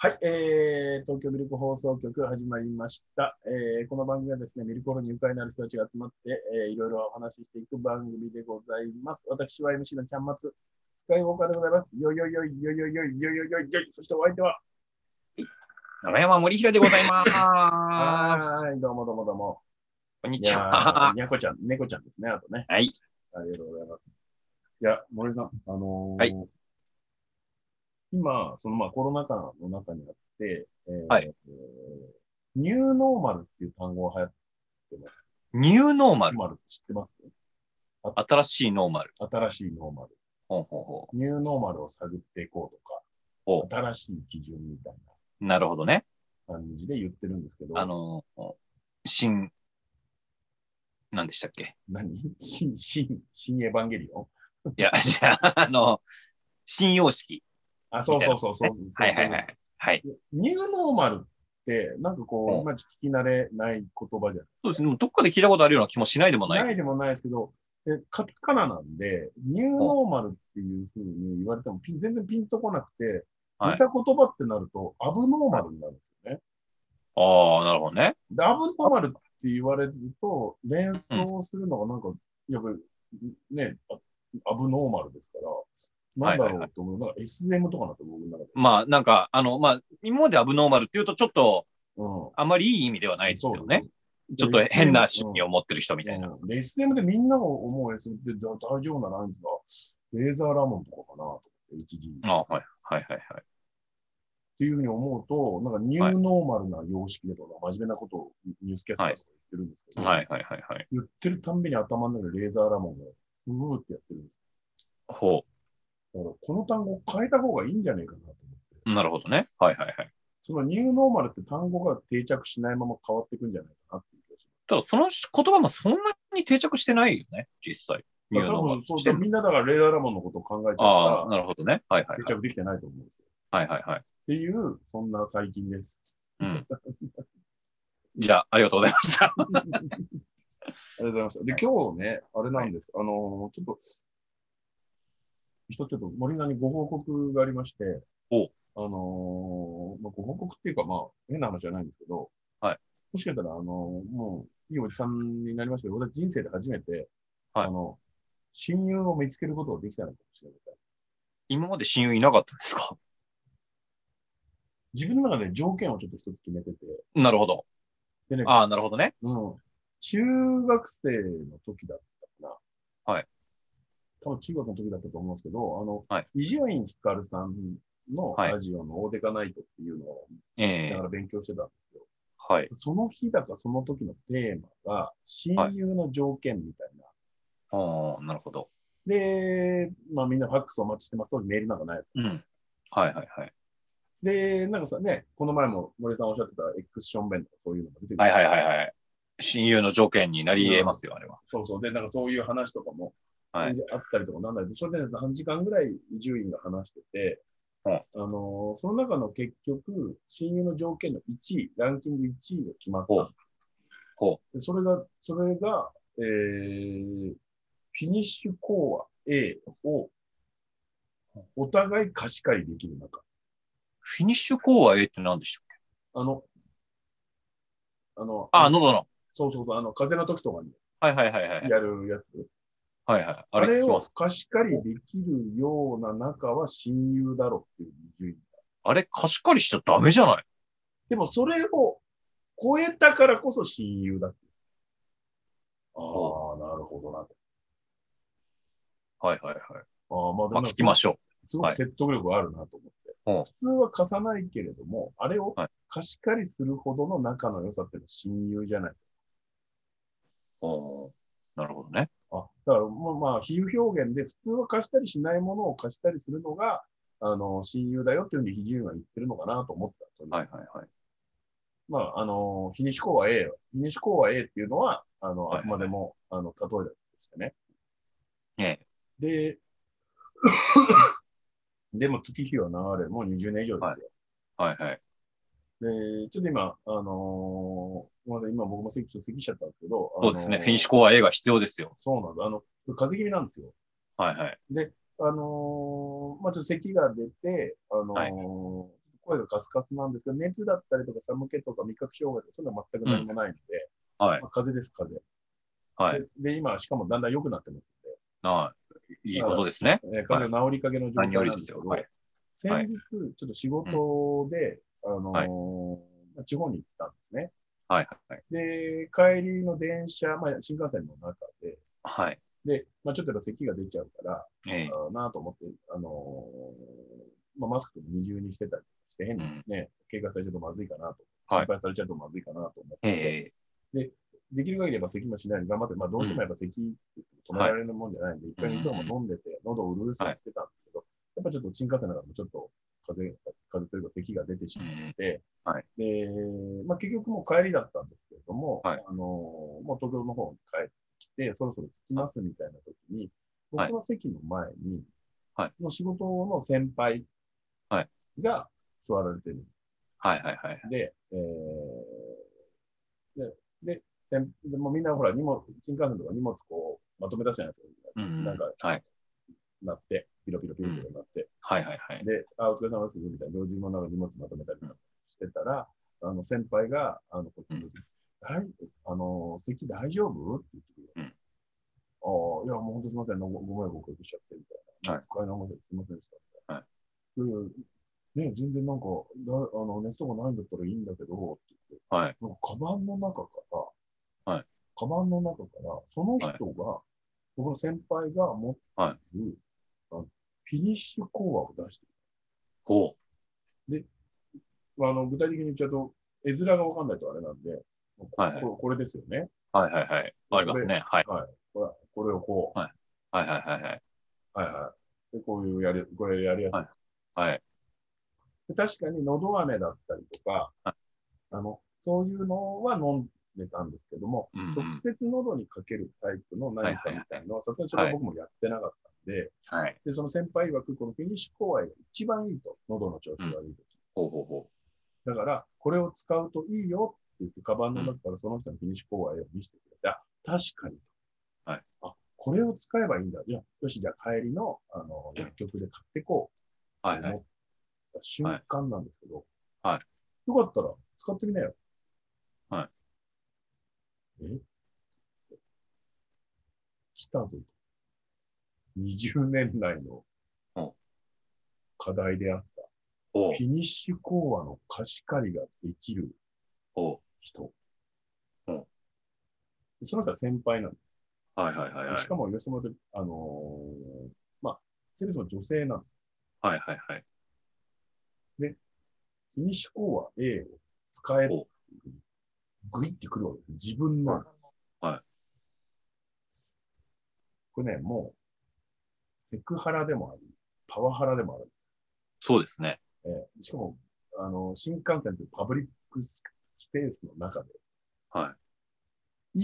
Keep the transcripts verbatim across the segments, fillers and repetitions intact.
はい、えー、東京ミルク放送局始まりました。えー、この番組はですね、ミルクホールに愉快なる人たちが集まって、えー、いろいろお話ししていく番組でございます。私は エムシー のキャンマツ、スカイウォーカーでございます。よいよいよいよいよいよいよいよいよいよい。そしてお相手は、 長山森平でございます。 はーい、どうもどうもどうも。 こんにいやちは。 ー、にゃこちゃん、猫ちゃんですね、あとね。 はい。 ありがとうございます。いや、森さん、あのはい。 ー、今、そのまあコロナ禍の中にあって、えはい。 ー、ニューノーマルっていう単語が流行ってます。 ニューノーマル。 ノーマルって知ってます？ 新しいノーマル。 新しいノーマル。 ほうほうほう。 ニューノーマルを探っていこうお、 とか、新しい基準みたいなるほどね。 な感じで言ってるんですけあど、 のー、新、何でしたっけ。 何新、新、新エヴァンゲリオンいや、じゃあ、あの、新様式あ、 みたいな、 そうそうそうそね。 うそうはいはいはい。はい。 ニューノーマルって、なんかこう、いお、 まいち聞き慣れない言葉じゃないですか。 そうですね。どっかで聞いたことあるような気もしないでもないけど。 ないでもないですけど、でカタカナなんで、ニューお、 ノーマルっていうふうに言われてもピン全然ピンとこなくて、似はい。 た言葉ってなると、アブノーはい。 マルになるんですよね。 ああ、なるほどね。 で、アブノーマルって言われると、連うん。 想するのがなんか、やっぱりね、アブノーマルですから、なんだはいはいはい。 ろうと思う。なんか エスエム とかなんですよ、僕の中で。 まあ、なんか、あの、まあ、今までアブノーマルっていうと、ちょっと、 うあまりいい意味ではないん。 ですよね。 そうです。じゃあちょっと変なエスエム、 趣味を持ってる人みたいな。 うん。うん。で エスエム でみんなが思う エスエム って大丈夫なラインが、レーザーラモンとかかなと思って、一時。 ああ、はい。はいはいはい。 っていうふうに思うと、なんかニはい。 ューノーマルな様式でとか、真面目なことをニュースキャスタはい。 ーとか言ってるんですけど、 はいはいはいはい。 言ってるたんびに頭の中でレーザーラモンが、うーってやってるんです。 ほだからこの単語を変えた方がいいんじゃないかなと思って。 う。なるほどね。はいはいはい。 そのニューノーマルって単語が定着しないまま変わっていくんじゃないかなっていう気がしただ、その言葉もそんなに定着してないよね。実際。ニます。 ューノーマル多分そう、 してんの。 だみんなだからレーザーラモンのことを考えちゃうかああ、 ら、 なるほどね。はいはいはい。 定着できてないと思うんですよ。 はいはいはい。 っていう、そんな最近です。 うん。じゃあ、ありがとうございました。 ありがとうございました。で、 はい。 今日ね、あれなはい。 んです。あのーちょっと、一つちょっと森さんにご報告がありまして、 おあのーまあ、ご報告っていうか、まあ、変な話じゃないんですけど、 はい。 もしかしたら、あのーもう、いいおじさんになりましたけど、私人生で初めて、 はい。 あの、親友を見つけることができたのかもしれません。 今まで親友いなかったんですか？ 自分の中で条件をちょっと一つ決めてて、 なるほど。 でね、 ああ、なるほどね。 うん、中学生の時だったかな。 はい。 多分中学の時だったと思うんですけど、あの、 はい。 伊集院光さんのはい。 ラジオのオーデカナイトっていうのをえ聞きながらえ勉強してたんですよ。 ー。はい。 その日だかその時のテーマが、 はい。 親友の条件みたいな。 ああ、なるほど。 で、まあみんなファックスお待ちしてます。当時メールなんかない。 うん。はいはいはい。 で、なんかさ、ね、この前も森さんおっしゃってたエクスション弁とかそういうのが出てくる。 はいはいはいはい。親友の条件になりうん。 得ますよ、あれは。 そうそう。で、なんかそういう話とかも、 はい。 あったりとかなんだりで、それでさんじかんぐらい伊集院が話してて、 うん。 あのーその中の結局、親友の条件のいちい、ランキングいちいが決まっほう。 たんほです。でそれが、それが、えー、フィニッシュコア A をう。 お互い貸し借りできる中。 フィニッシュコア A って何でしたっけ？ あの、あの、ああ、 の、 喉の。 そうそうそう、あの、風邪の時とかにはいはいはいはい。 やるやつ。 はいはい。ああれれ聞きます。 を貸し借りお、 できるような仲は親友だろっていう順位。 あれ貸し借りしちゃダメじゃない？ でもそれを超えたからこそ親友だって。ああ、 ほう。 なるほどなと。 はいはいはい。 ああ、まあでまあもすごく、 聞きましょすごう。はい。 く説得力があるなと思って。 ほう。 普通は貸さないけれども、あれをはい。 貸し借りするほどの仲の良さっていうのは親友じゃない。 ほう。なるほどね。 あ、だからまあ、まあ、比喩表現で普通は貸したりしないものを貸したりするのが、あの、親友だよっていうふうに比喩は言ってるのかなと思ったという。 はいはいはい。 まあ、あの、フィニッシュコア A、フィニッシュコア A っていうのは、あの、あくはいはいはい。 までも、あの、例えだとしてね。 ええ。 で、でも月日は流れ、もうにじゅうねん以上ではい。 すよ。 はいはい。 で、ちょっと今、あのーまだ今僕も咳ちょっと咳しちゃったんですけど、あそうですね。フィニッシュのコア A が必要ですよ。 ーそうなんだ。あの、風邪気味なんですよ。 はいはい。 で、あのーまあちょっと咳が出て、あはい。 のー声がカスカスなんですけど、熱だったりとか寒気とか味覚障害とか、そういうのは全く何もないので、 うん、はい。 まあ、風邪です、風邪。 はい。 で、で今、しかもだんだん良くなってますので、はい。いいことですね。 えー、風邪治りかけの状態なんですけど、 はい、 先日、ちょっと仕事で、うん、あのーはい、地方に行ったんですね。 はい。はい。 で、帰りの電車、まあ、新幹線の中で、 はい。 で、まあ、ちょっとやっぱ咳が出ちゃうから、 えー、 なと思って、あのーまあ、マスクも二重にしてたりして変にね、うん、警戒されちゃうとまずいかなと、心配されちゃうとまずいかなと思って、はい、で、できる限りは咳もしないように頑張って、まあ、どうしてもやっぱ咳って止められるもんじゃないんで、一、うん、回水も飲んでて、喉を潤してしてたんですけど、はい、やっぱちょっと新幹線の中でもちょっと風邪、風邪というか咳が出てしまって、はい、で、まあ、結局もう帰りだったんですけれども、はい、あのー、もう東京の方に帰ってきて、そろそろ着きますみたいな時に、僕の席の前に、はい、の仕事の先輩が座られてる。 はいはいはい。 で、えー、で、で、でもみんなほら、荷物、新幹線とか荷物こう、まとめ出すじゃないですか。うん、なんか、はい、なって、ピロピロピロピロなって。うん、 はいはいはい。で、 あ、お疲れ様ですみたいな、同時もなんか荷物まとめたりとかしてたら、うん、あの、先輩が、あの、こっちに、うん、はい、あの、席大丈夫って言ってくる。うん、ああ、いや、もう本当すみません、ごご迷惑をおかけしちゃって、みたいな。はい。不快な思いですみませんでした。はい。で、ね、全然なんか、だあの熱とかないんだったらいいんだけど、って言って、はい。なんかカバンの中から、はい。カバンの中から、その人が、はい、僕の先輩が持っている、はい、フィニッシュコアを出してる。ほう。で、あの具体的に言っちゃうと、絵面がわかんないとあれなんで、はいはい、こ, これですよね。 はいはいはい。ありますね。はい。 はい。これこれをこう。 はい。はいはいはいはい。 はいはい。で、こういうやり、これやりやすい。はい。はい、で確かに、のど飴だったりとか、はい、あの、そういうのは飲んでたんですけども、うんうん、直接喉にかけるタイプの何かみたいなのは、さすがにそれは僕もやってなかったんで、はい、で、その先輩曰く、このフィニッシュコアが一番いいと、喉の調子が悪いとき。うん、ほうほうほう。だから、これを使うといいよって言って、カバンの中からその人のフィニッシュコアを見せてくれて、あ、確かに。はい。あ、これを使えばいいんだ。じゃあ、よし、じゃあ帰りの、あの、薬局で買ってこう。はい、はい。思った瞬間なんですけど、はい。よかったら使ってみなよ。はい。え来たぞ。にじゅうねん来の課題であった。フィニッシュ講話の貸し借りができる人。その人は先輩なんです。はいはいはい、はい。しかも、吉本で、あのー、まあ、セールスの女性なんです。はいはいはい。で、フィニッシュ講話 A を使える。グイってくるわけです。自分の。はい。これね、もう、セクハラでもあり、パワハラでもあるんです。 そうですね。 えー、しかも、あの、新幹線というパブリックスペースの中で、はい。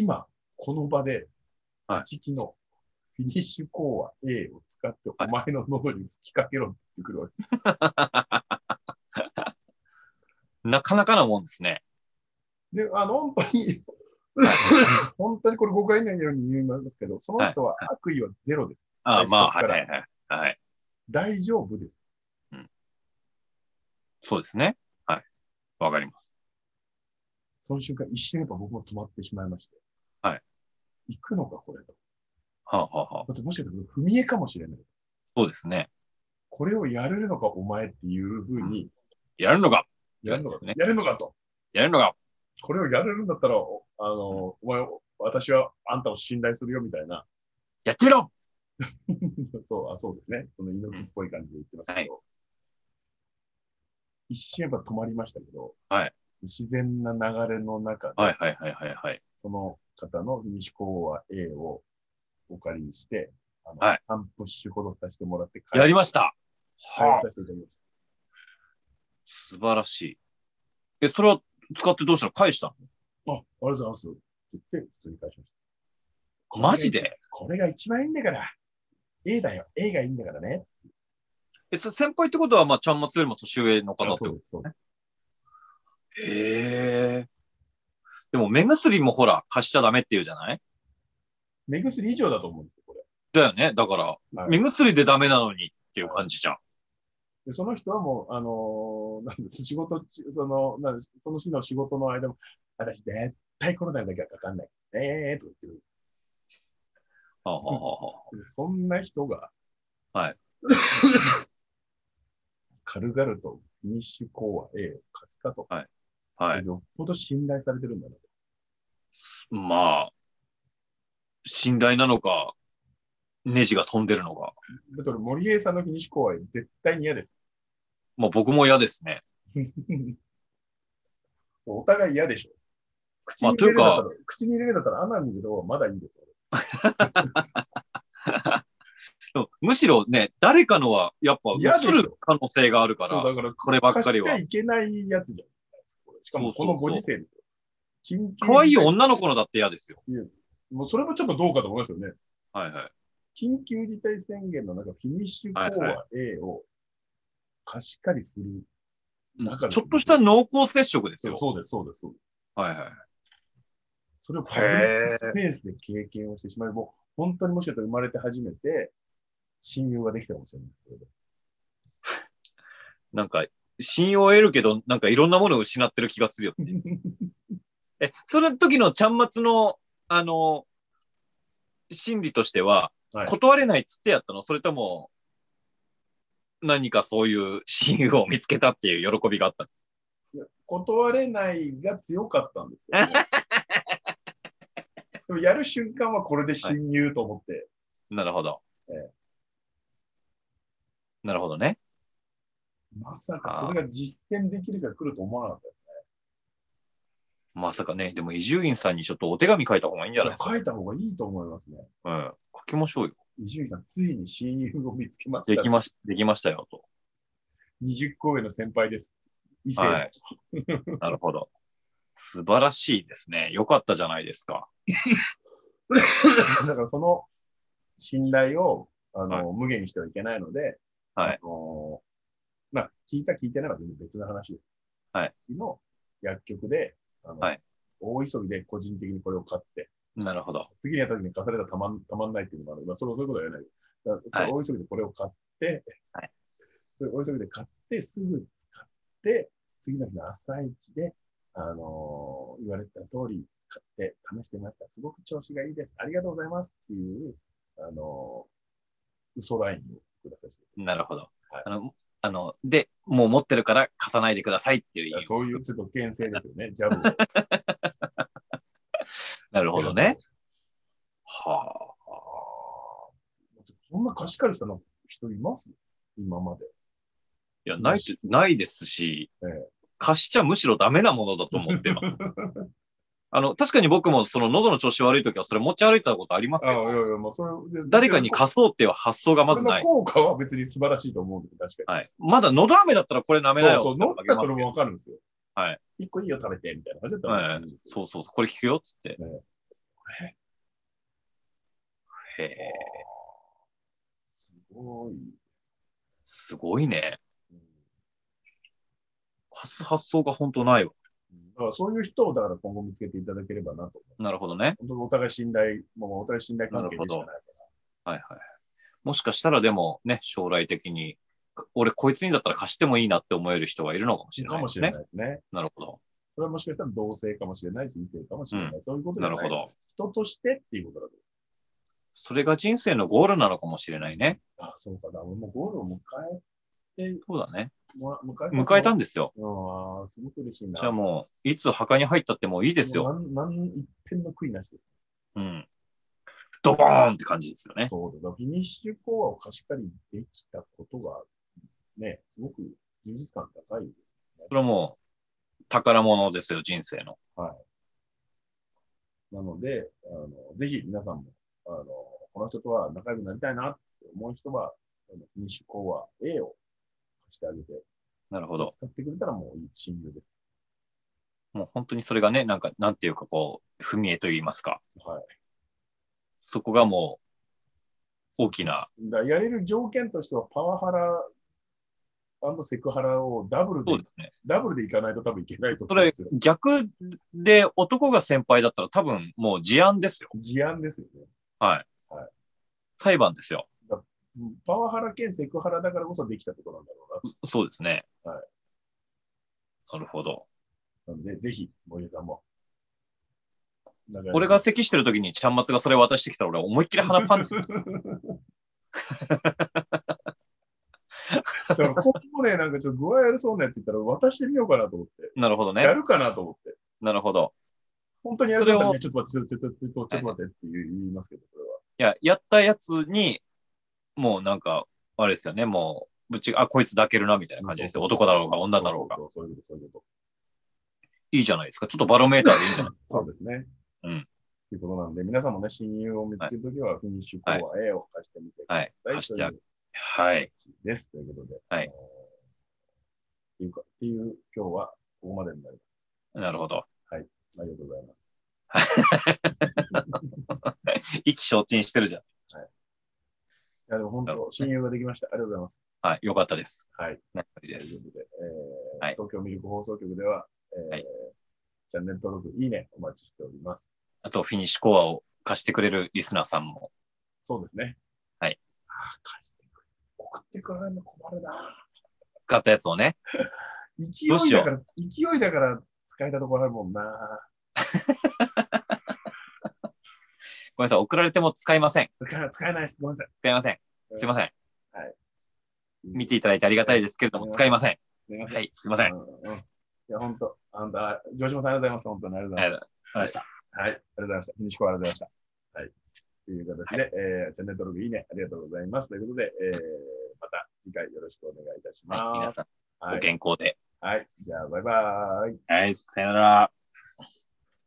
今、この場で、はい。一機のフィニッシュ講話 A を使って、お前の喉に吹きかけろって言ってくるわけです。 なかなかなもんですね。 で、あの、本当に本当にこれ誤解ないように言いますけど、その人は悪意はゼロです。 はい、ああ、まあ、はいはいはい。 大丈夫です。 うん。そうですね。はい。わかります。 その瞬間、一瞬やっぱ僕も止まってしまいまして。はい。行くのか、これと。はあ、はあはあ、だってもしかしたら踏み絵かもしれない。 そうですね。これをやれるのか、お前っていうふうに、うん。 やるのか。 やるのか、ね。やるのかと。 やるのか。 これをやれるんだったら、あの、うん、お前、私はあんたを信頼するよみたいな。 やってみろそう、あ、そうですね。その猪木っぽい感じで言ってましたけど。うん、はい、一瞬やっぱ止まりましたけど、はい、自然な流れの中で、 はいはいはいはいはい、 その方のフィニッシュ講話 A をお借りして、あの、はい、さんプッシュほどさせてもらって、 やりました。 はい。させていただきました。 素晴らしい。え、それは使ってどうしたの？返したの？あ、ありがとうございます。って言って、普通に返しました。 マジで？ これが一番いいんだから。A だよ。A がいいんだからね。 え、そ先輩ってことは、まあ、ちゃんまつよりも年上の方ってことですね。そうです。 へえ。でも、目薬もほら、貸しちゃダメって言うじゃない？ 目薬以上だと思うんですよ、これ。 だよね。だから、はい、目薬でダメなのにっていう感じじゃん。はでその人はもう、あのーなんです、仕事中、その、なんです、その日の仕事の間も、私絶対コロナにだけはかかんない。ええーとか言ってるんです。 はあ、はあはでそんな人が、 あ、はい。 軽々とフィニッシュ講話 A を貸すかと。 はい。はい。 よっぽど信頼されてるんだなと。 まあ、信頼なのか、ネジが飛んでるのか。 だから森江さんのフィニッシュ講話絶対に嫌です。 まあ僕も嫌ですね。 お互い嫌でしょ。口まあ、 にというか、 入れるんだったら、口に入れるんだったらアナミけど、まだいいですよ。 むしろね、誰かのはやっぱ嫌でしょ映る可能性があるかそう、 ら、 だから、 こればっかりは。 貸しちゃいけないやつじゃないですか。しかもこのご時世ですよ。緊急可愛い女の子のだって嫌ですよ。 もうそれもちょっとどうかと思いますよね。 はいはい。 緊急事態宣言の中、フィニッシュ講話 A を貸し借りする中で、 ちょっとした濃厚接触ですよ。 そうです、そうです、そうです。 はいはい。 それをパブリックスペースで経験をしてしまい、もう本当にもしかしたら生まれて初めて親友ができたかもしれないです。それでなんか、信用を得るけど、なんかいろんなものを失ってる気がするよね。え、その時のちゃんまつの、あの、心理としては、はい、断れないっつってやったの？それとも、何かそういう親友を見つけたっていう喜びがあったの？ いや、断れないが強かったんですけど、ね、でもやる瞬間はこれで親友と思って。はい、 なるほど。ええ、なるほどね。 まさかこれが実践できるから来ると思わなかったよね。 まさかね、でも伊集院さんにちょっとお手紙書いた方がいいんじゃないですか。 書いた方がいいと思いますね。 うん。書きましょうよ。 伊集院さん、ついに親友を見つけました。 できまし、できましたよと。 にじゅっこ上の先輩です。異性。 はい。なるほど。素晴らしいですね。よかったじゃないですか。 だからその信頼をあの、はい、無限にしてはいけないので、 はい。 あのまあ、聞いた聞いてないは全然別の話です。 はい。 の薬局で、あの、はい、大急ぎで個人的にこれを買って、 なるほど。 次にやった時に貸されたらたまん、たまんないっていうのもある。まあ、それそういうことは言えない。だからはい、大急ぎでこれを買って、はい、それ大急ぎで買って、すぐ使って、次の日の朝一で、あのー、言われた通り買って試してました。すごく調子がいいです。ありがとうございますっていう、あのー、嘘ラインをください。 なるほど。はい、あのあの、で、もう持ってるから貸さないでくださいっていう意味。 そういうちょっと牽制ですよね、ジャブ。 なるほどね。はあ。そんな貸し借りしたの人います今まで。 いや、ない、ないですし、ええ、貸しちゃむしろダメなものだと思ってます。あの、確かに僕もその喉の調子悪いときはそれ持ち歩いたことありますけど、あいやいやまあそれ誰かに貸そうっていう発想がまずない。 効果は別に素晴らしいと思うんです確かに。 はい。まだ喉飴だったらこれ舐めなよ。 そうそう、飲んだらもわかるんですよ。 はい。 一個いいよ食べて、みたいな感じだったら、はい。そうそう、これ効くよ、つって。ね、へえ。 すごい。 すごいね。貸す発想が本当ないわ。 だからそういう人をだから今後見つけていただければなと。 なるほどね。 本当にお互い信頼、もうお互い信頼関係でしかないから。 はいはい。もしかしたらでもね、将来的に、俺こいつにだったら貸してもいいなって思える人がいるのかもしれないですね。 かもしれないですね。 なるほど。 それはもしかしたら同性かもしれない、人生かもしれない。うん、そういうことじゃない。 なるほど。 人としてっていうことだと。 それが人生のゴールなのかもしれないね。 あ、そうかな。もうゴールを迎えて、 そうだね。 迎え、迎えたんですよ。 ああ、すごく嬉しいな。 じゃあもう、いつ墓に入ったってもういいですよ。 なん、なん一遍の悔いなしです。 うん。ドボーンって感じですよね。 そうだ。フィニッシュ講話を貸し借りできたことが、ね、すごく充実感高いです、 ね。それはもう、宝物ですよ、人生の。 はい。なので、あのぜひ皆さんも、あのこの人とは仲良くなりたいなって思う人は、フィニッシュ講話 A を貸してあげて、 なるほど。 使ってくれたらもういい親友です。 もう本当にそれがね、なんか、なんていうかこう、踏み絵と言いますか。はい。そこがもう、大きな。 だやれる条件としては、パワハラセクハラをダブルで、そうですね、ダブルでいかないと多分いけないと思うんですよ。それ、逆で男が先輩だったら多分もう事案ですよ。 事案ですよね。 はい。はい、裁判ですよ。 パワハラ兼セクハラだからこそできたことなんだろうな。 そうですね。 はい。 なるほど。 なので、ぜひ、森江さんも。 俺が咳してる時にちゃんまつがそれ渡してきたら俺思いっきり鼻パンチ。 だから今後ね、なんかちょっと具合悪そうなやつ言ったら渡してみようかなと思って。 なるほどね。 やるかなと思って。 なるほど。 本当にやるかな、ね、ちょっと待って、ちょっと待って、ちょっと待ってって言いますけど、これは。 いや、やったやつに、もうなんか、あれですよね、もう、ぶち、あ、こいつ抱けるな、みたいな感じですよ。男だろうが、女だろうが。 そうそういうこと、そういうこと。 いいじゃないですか。ちょっとバロメーターでいいんじゃないですか。そうですね。 うん。 ということなんで、皆さんもね、親友を見つけるときは、フィニッシュコア A を貸してみてください。 はい。貸してある。はい。 です。ということで。 はい。 っていうか、っていう、今日はここまでになります。 なるほど。 はい。ありがとうございます。 意気消沈してるじゃん。 はい。いや、でも本当、親友ができました。ありがとうございます。 はい。よかったです。 はい。 なりです。 ということで、えーはい、 東京ミルク放送局では、えーはい、チャンネル登録、いいね、お待ちしております。 あと、フィニッシュコアを貸してくれるリスナーさんも。 そうですね。 はい。 ああ、貸してくれ。送ってくれるの困るな。 買ったやつをね。 勢いだから、勢いだから使えたところあるもんな。 ごめんなさい、送られても使いません。 使, 使えないです。ごめんなさい。 使いません。すいません。 はい。 見ていただいてありがたいですけれども、使いません。 すみません。 はい、すいません。 うんうん、いや、本当、あんた、城島さんありがとうございます。本当にありがとうございました。はい、ありがとうございました。フィニッシュコアありがとうございました。はい。という形で、はい、えー、チャンネル登録いいね、ありがとうございます。ということで、えー、また次回よろしくお願いいたします。 はい、皆さん、ご健康で。 はい。じゃあ、バイバーイ。 はい、さよなら。